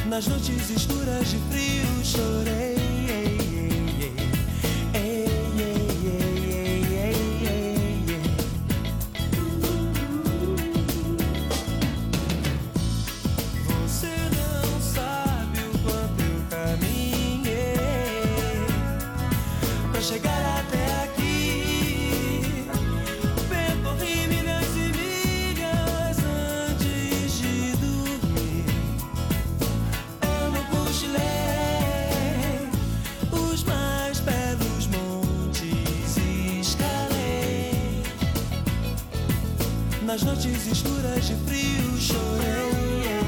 Nas noites escuras de frio chorei. Você não sabe o quanto eu caminhei pra chegar até aqui. Percorri milhas e milhas antes de dormir. Eu não cochilei, os mais belos montes escalei. Nas noites escuras de frio chorei.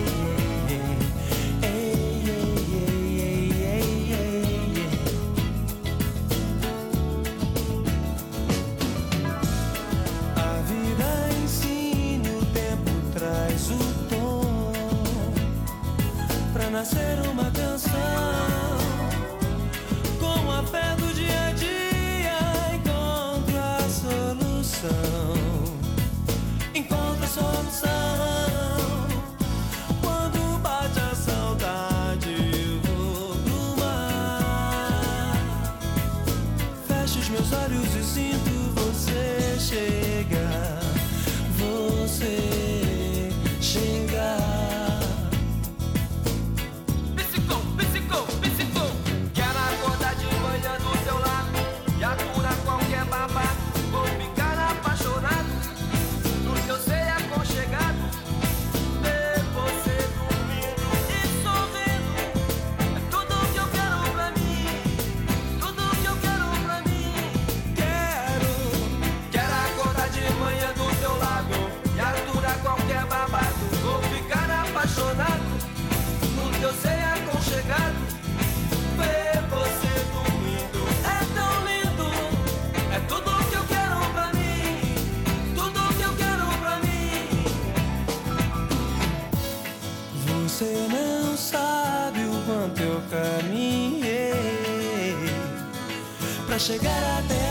A vida ensina, o tempo traz o tom pra nascer uma canção. Com a fé do dia a dia encontro a solução. Encontro a solução. Quando bate a saudade eu vou pro mar. Fecho os meus olhos e sinto você chegar. Você chegar. Psicou, psicou, psicou. Quero acordar de manhã do teu lado e aturar qualquer babado. Vou ficar apaixonado no teu ser aconchegado. Ver você dormindo e sorrindo é tudo que eu quero pra mim. Tudo que eu quero pra mim. Quero acordar de manhã do teu lado e aturar qualquer babado. Vou ficar apaixonado no teu ser aconchegado. Ver você dormindo é tão lindo. É tudo que eu quero pra mim. Tudo que eu quero pra mim. Você não sabe o quanto eu caminhei pra chegar até